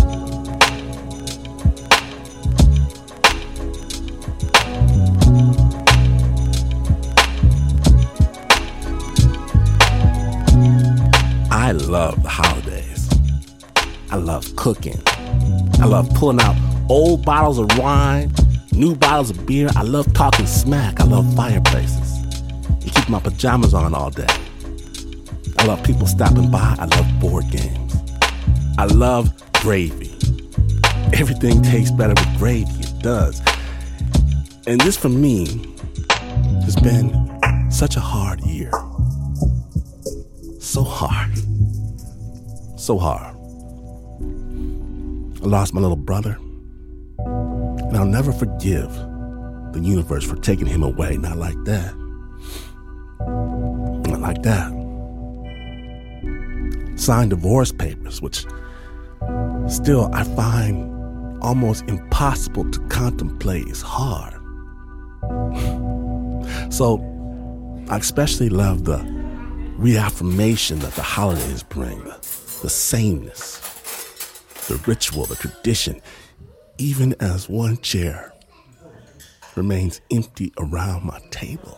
I love the holidays. I love cooking. I love pulling out old bottles of wine, new bottles of beer. I love talking smack. I love fireplaces. You keep my pajamas on all day. I love people stopping by. I love board games. I love gravy. Everything tastes better with gravy. It does. And this for me has been such a hard year. So hard. So hard. I lost my little brother. And I'll never forgive the universe for taking him away. Not like that. Not like that. Signed divorce papers, which still I find almost impossible to contemplate. It's hard. So I especially love the reaffirmation that the holidays bring, the sameness, the ritual, the tradition, even as one chair remains empty around my table.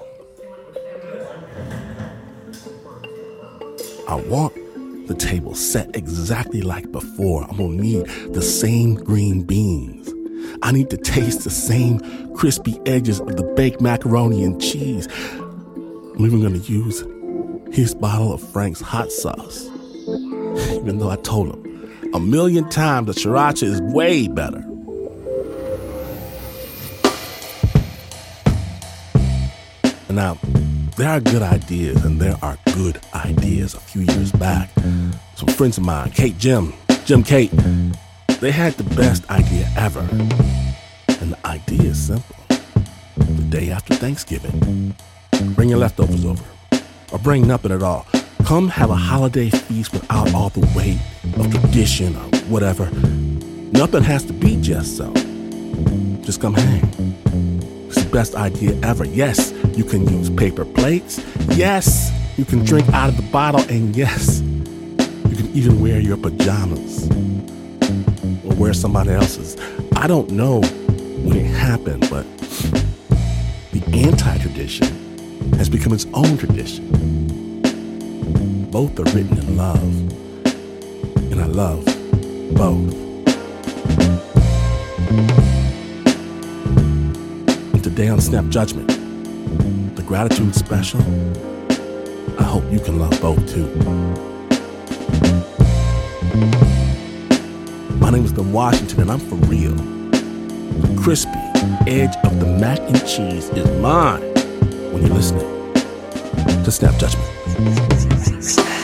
I want the table set exactly like before. I'm gonna need the same green beans. I need to taste the same crispy edges of the baked macaroni and cheese. I'm even gonna use his bottle of Frank's hot sauce. Even though I told him 1,000,000 times that sriracha is way better. Now, there are good ideas, and there are good ideas. A few years back, some friends of mine, Jim, Kate, they had the best idea ever. And the idea is simple. The day after Thanksgiving, bring your leftovers over, or bring nothing at all. Come have a holiday feast without all the weight of tradition or whatever. Nothing has to be just so. Just come hang. It's the best idea ever. Yes, you can use paper plates. Yes, you can drink out of the bottle. And yes, you can even wear your pajamas or wear somebody else's. I don't know when it happened, but the anti-tradition has become its own tradition. Both are written in love, and I love both. And today on Snap Judgment, the Gratitude Special, I hope you can love both too. My name is The Washington, and I'm for real. The crispy edge of the mac and cheese is mine when you're listening to Snap Judgment.